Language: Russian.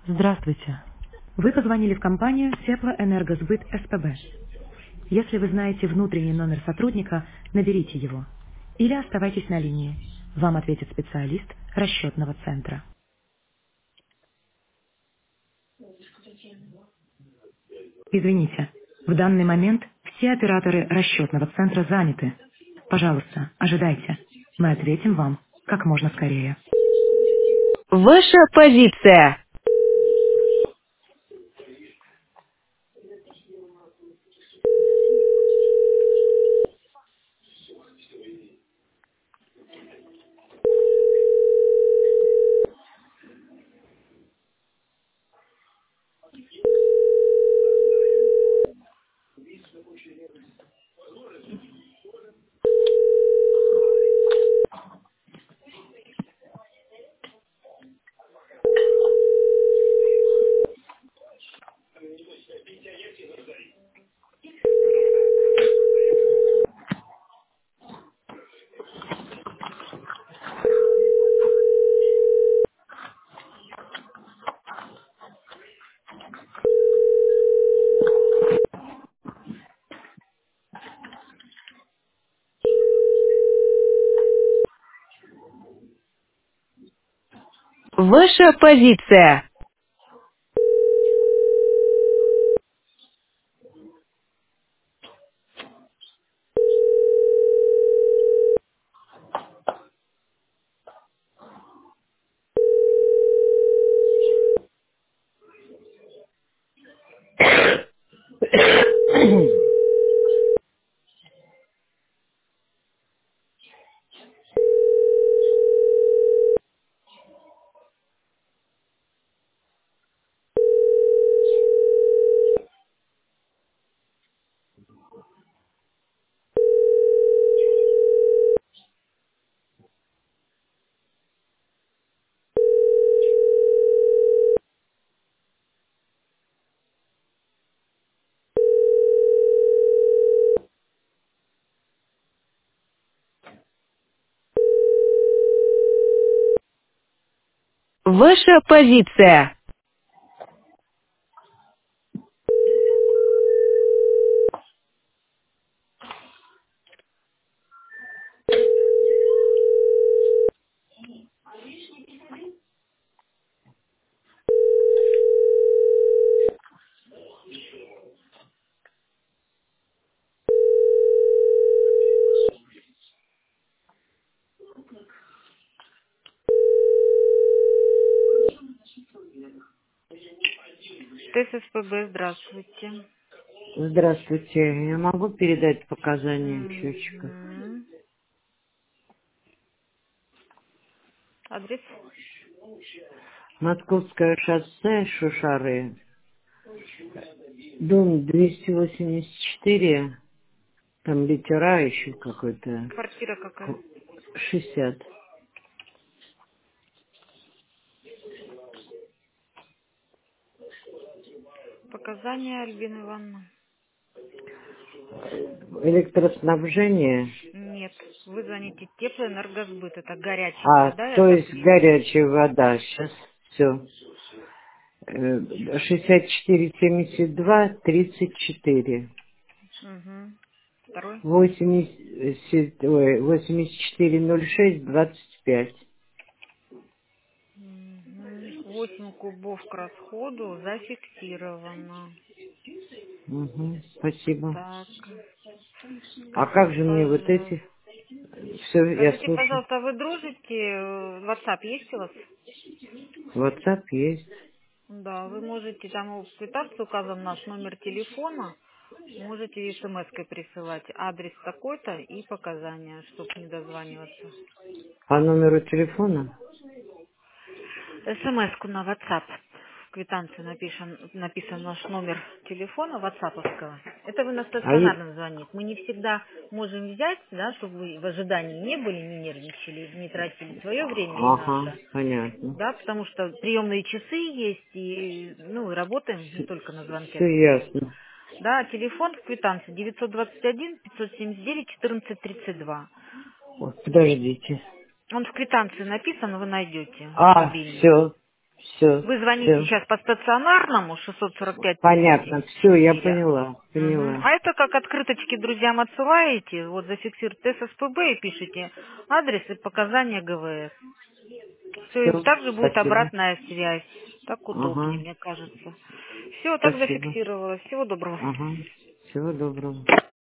Здравствуйте. Вы позвонили в компанию Теплоэнергосбыт СПБ. Если вы знаете внутренний номер сотрудника, наберите его. Или оставайтесь на линии. Вам ответит специалист расчетного центра. Извините, в данный момент все операторы расчетного центра заняты. Пожалуйста, ожидайте. Мы ответим вам как можно скорее. Ваша позиция. Ваша позиция. Ваша позиция. ТССПБ, здравствуйте. Здравствуйте. Я могу передать показания счетчика? Мгм. Адрес? Московское шоссе, Шушары, дом 284, там литера еще какой-то, Квартира какая? 60. Показания Альбины Ивановны. Электроснабжение. Нет. Вы звоните Теплоэнергосбыт. Это горячая вода и То есть отопление. горячая вода. Сейчас все. 6472 34. Угу. Второй? 8406 25. 8 кубов к расходу зафиксировано. Угу, спасибо. Так. А как же мне вот Пожалуйста. эти? Все, я Скажите, слушаю. пожалуйста, а вы дружите? WhatsApp есть у вас? WhatsApp есть. Да, вы можете, там в квитанции указан наш номер телефона, можете смс-кой присылать адрес такой-то и показания, чтобы не дозваниваться. По номеру телефона? СМС-ку на WhatsApp. В квитанции написан наш номер телефона ватсаповского. Это вы на А и... стационарном звонит. Мы не всегда можем взять, да, чтобы вы в ожидании не были, не нервничали, не тратили свое время и Ага, наше. понятно. Да, потому что приемные часы есть, и, ну, и работаем не только на звонке Все отвечаем. ясно. Да, телефон в квитанции 921 579 14 32. Вот, подождите. Он в квитанции написан, вы найдете А, мобильный. все. Все, Вы звоните все. сейчас по стационарному 645 Понятно, все, я 34. поняла, Мгм. поняла. А это как открыточки друзьям отсылаете, вот зафиксируете ССПБ и пишите адрес и показания ГВС. Все, и Все, также будет спасибо. обратная связь. Так удобнее, Ага, мне кажется. Все, так спасибо. зафиксировала. Всего доброго. Ага, всего доброго.